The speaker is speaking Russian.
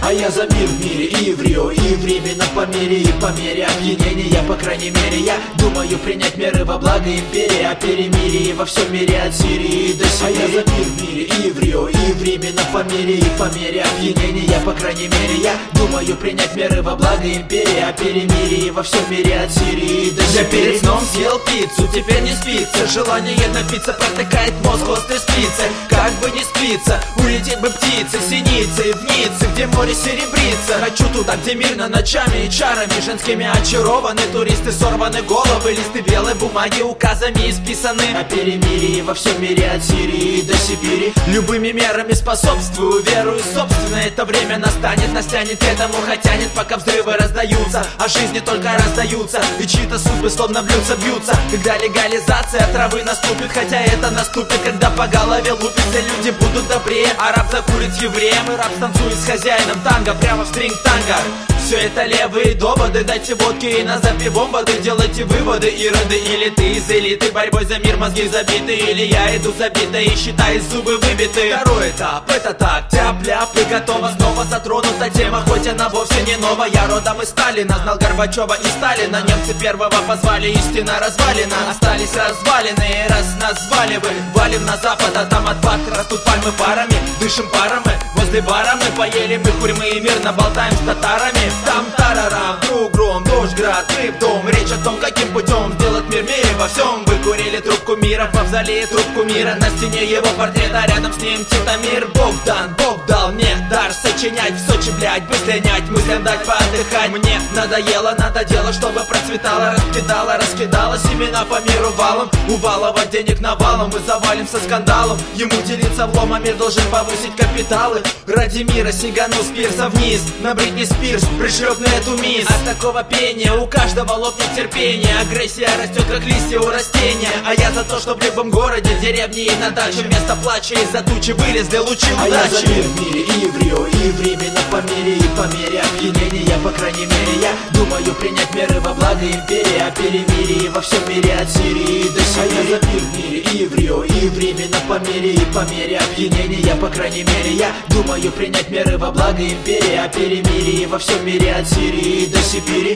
А я за мир в мире и в Рио, и временно по мере опьянения, по крайней мере, я думаю принять меры во благо империи, о перемирии во всем мире от Сирии до Сибири. А я за мир в мире и в Рио, и временно по мере опьянения, по крайней мере, я думаю принять меры во благо империи, о перемирии во всем мире от Сирии до Сибири. Я перед сном съел пиццу, теперь не спится, желание напиться протыкает мозг острой спицей. Как бы не спится, улететь бы птицы, синицы в Ницце, где море серебрится. Хочу туда, где мирно ночами и чарами женскими очарованы туристы, сорваны головы, листы белой бумаги указами исписаны. О перемирии во всем мире от Сирии до Сибири. Любыми мерами способствую, верую, собственно, это время настанет, нас тянет к этому, хотя нет, пока взрывы раздаются, а жизни только раздаются, и чьи-то судьбы словно блюдца бьются. Когда легализация травы наступит, хотя это наступит, когда по голове лупится, люди будут добрее. Араб закурит с евреем, и раб станцует с хозяином танго прямо в стринг-танго. Все это левые доводы, дайте водки и на запивом воды, делайте выводы, ироды. Или ты из элиты, борьбой за мир мозги забиты, или я иду забитой и считаю зубы выбиты. Второй этап, это так, тяп-ляп, и готова снова затронута тема, хоть она вовсе не новая. Я родом из Сталина, знал Горбачева и Сталина. Немцы первого позвали, истина развалина. Остались развалины, раз назвали вы, валим на запад, а там от бат растут пальмы парами. Дышим парами, возле бара мы поели, мы курим и мирно болтаем с татарами. Там тарарам, вдруг гром, дождь, град, рыб, дом. Речь о том, каким путем сделать мир мире во всем. Вы курили трубку мира, в мавзолее трубку мира, на стене его портрета, рядом с ним Титамир. Бог дан, Бог дал мне дар сочинять, в Сочи, блять, быстренять, мыслям дать поотдыхать. Мне надоело, надо дело, чтобы процветало, раскидала семена по миру валом. У Валова денег навалом, мы завалимся скандалом. Ему делиться влом, а мир должен повысить капиталы. Ради мира сигану с пирса вниз, на Бритни Спирс пришлёп на эту мисс. От такого пения у каждого лопнет терпение, агрессия растет как листья у растения. А я за то, что в любом городе, деревне и на даче вместо плача из-за тучи вылезли лучи удачи. А я за мир в мире и в Рио, и временно по мере опьянения, по крайней мере, я думаю принять меры во благо империи, о перемирии во всем мире от Сирии до Сибири. А я за мир в мире и в Рио, и временно по мере опьянения, по крайней мере, я думаю принять меры во благо империи, о перемирии во всем мире от Сирии до Сибири.